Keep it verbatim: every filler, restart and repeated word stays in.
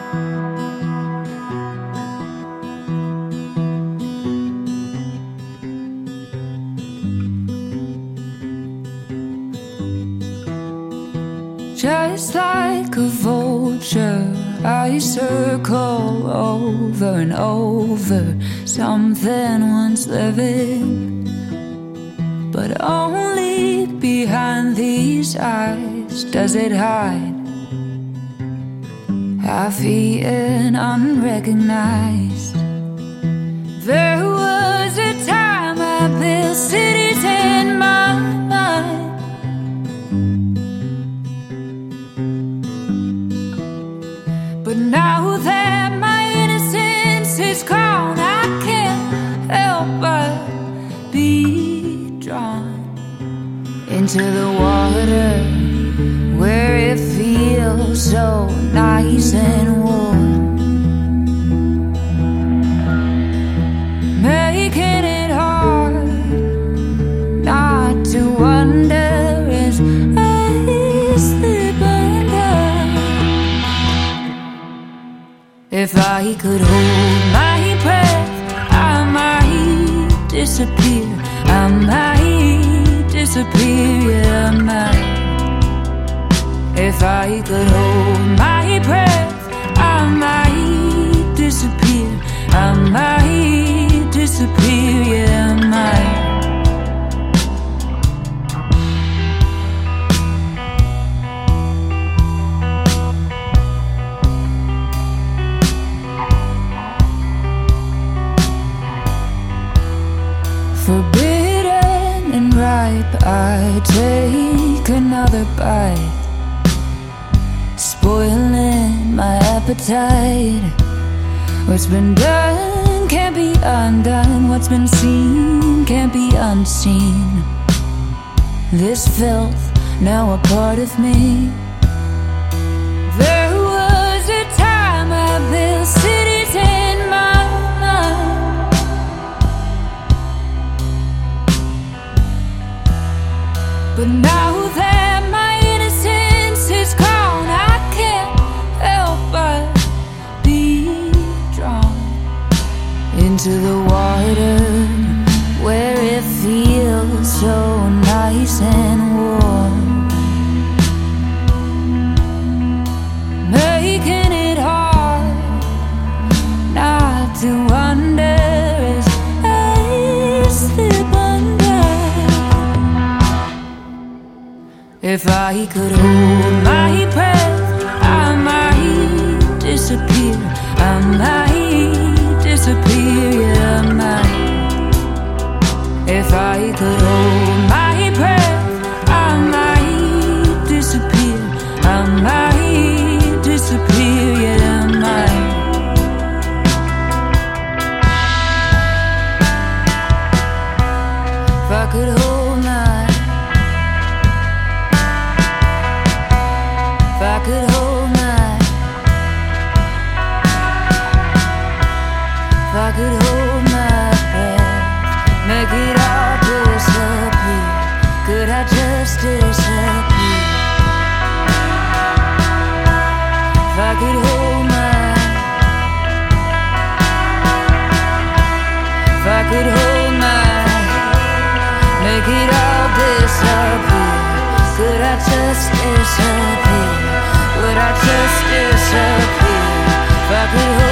Just like a vulture, I circle over and over something once living, but only behind these eyes does it hide, half-eaten, unrecognized. There was a time I built cities in my mind, but now that my innocence is gone, I can't help but be drawn into the water where it feels so nice and warm, making it hard not to wonder as I slip under. If I could hold my breath, I might disappear, I might disappear, yeah, I might. If I could hold my breath, I might disappear, I might disappear, yeah, I might. Forbidden and ripe, I take another bite, spoiling my appetite. What's been done can't be undone, what's been seen can't be unseen. This filth, now a part of me. There was a time I built cities in my mind, but now that my innocence is gone, I can't help but be drawn into the water where it feels so nice and warm, making it hard not to wonder as I slip under. If I could hold my breath, I might disappear, I might disappear, yeah, I might. If I could hold my breath, I might disappear, I might disappear, yeah, I might. If I could hold my, if I could hold my, if I could hold my breath, make it all disappear, could I just disappear? If I could hold my, if I could hold my, make it all disappear, could I just disappear? Would I just disappear? If I could hold